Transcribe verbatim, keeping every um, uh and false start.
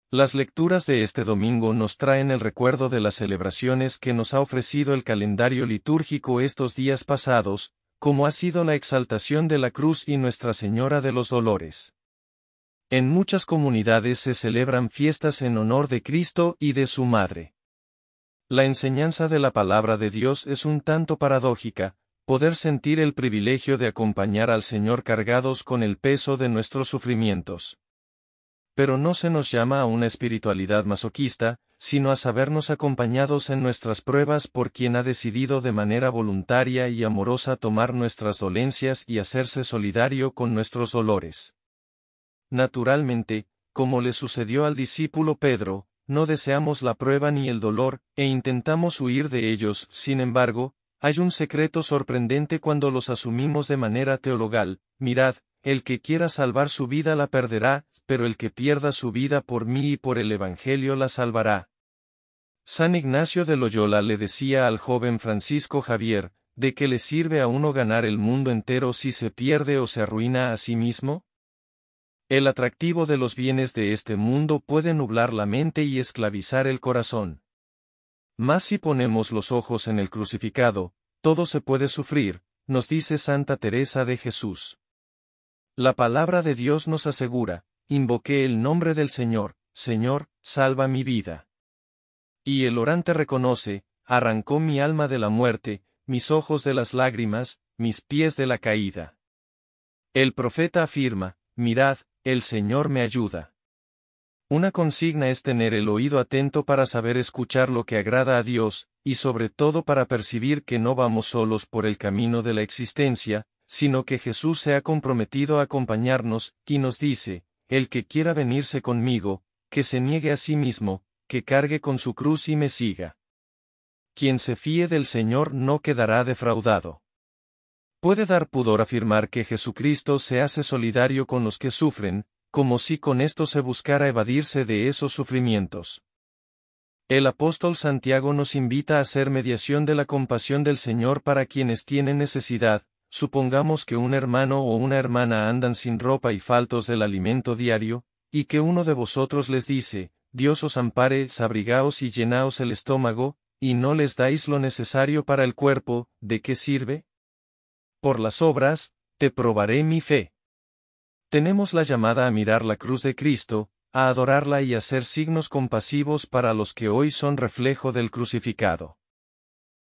Las lecturas de este domingo nos traen el recuerdo de las celebraciones que nos ha ofrecido el calendario litúrgico estos días pasados, como ha sido la exaltación de la cruz y Nuestra Señora de los Dolores. En muchas comunidades se celebran fiestas en honor de Cristo y de su Madre. La enseñanza de la palabra de Dios es un tanto paradójica, poder sentir el privilegio de acompañar al Señor cargados con el peso de nuestros sufrimientos. Pero no se nos llama a una espiritualidad masoquista, sino a sabernos acompañados en nuestras pruebas por quien ha decidido de manera voluntaria y amorosa tomar nuestras dolencias y hacerse solidario con nuestros dolores. Naturalmente, como le sucedió al discípulo Pedro, no deseamos la prueba ni el dolor, e intentamos huir de ellos. Sin embargo, hay un secreto sorprendente cuando los asumimos de manera teologal: mirad, el que quiera salvar su vida la perderá, pero el que pierda su vida por mí y por el Evangelio la salvará. San Ignacio de Loyola le decía al joven Francisco Javier: ¿de qué le sirve a uno ganar el mundo entero si se pierde o se arruina a sí mismo? El atractivo de los bienes de este mundo puede nublar la mente y esclavizar el corazón. Mas si ponemos los ojos en el crucificado, todo se puede sufrir, nos dice Santa Teresa de Jesús. La palabra de Dios nos asegura: invoqué el nombre del Señor, Señor, salva mi vida. Y el orante reconoce: arrancó mi alma de la muerte, mis ojos de las lágrimas, mis pies de la caída. El profeta afirma: mirad, el Señor me ayuda. Una consigna es tener el oído atento para saber escuchar lo que agrada a Dios, y sobre todo para percibir que no vamos solos por el camino de la existencia, sino que Jesús se ha comprometido a acompañarnos, y nos dice: el que quiera venirse conmigo, que se niegue a sí mismo, que cargue con su cruz y me siga. Quien se fíe del Señor no quedará defraudado. Puede dar pudor afirmar que Jesucristo se hace solidario con los que sufren, como si con esto se buscara evadirse de esos sufrimientos. El apóstol Santiago nos invita a hacer mediación de la compasión del Señor para quienes tienen necesidad. Supongamos que un hermano o una hermana andan sin ropa y faltos del alimento diario, y que uno de vosotros les dice: Dios os ampare, abrigaos y llenaos el estómago, y no les dais lo necesario para el cuerpo. ¿De qué sirve? Por las obras, te probaré mi fe. Tenemos la llamada a mirar la cruz de Cristo, a adorarla y a hacer signos compasivos para los que hoy son reflejo del crucificado.